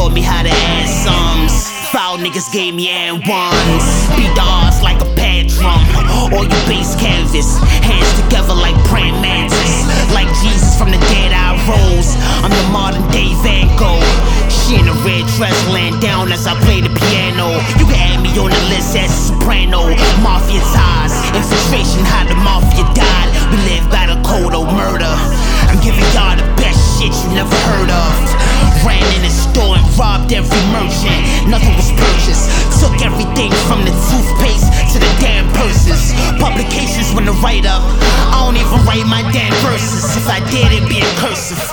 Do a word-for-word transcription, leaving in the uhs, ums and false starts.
taught me how to add sums. Foul niggas gave me and ones. Beat the odds like a pad drum. All you base canvas, hands together like praying mantis. Like Jesus from the dead I rose. I'm the modern day Van Gogh. She in a red dress laying down as I play the piano. You can add me on the list as a soprano. Mafia ties, infiltration, how the mafia died. We live by the code of murder. I'm giving y'all the best shit you never heard of. Ran in the store and robbed every merchant. Nothing was purchased. Took everything from the toothpaste to the damn purses. Publications when to write up. I don't even write my damn verses. If I did, it'd be in cursive.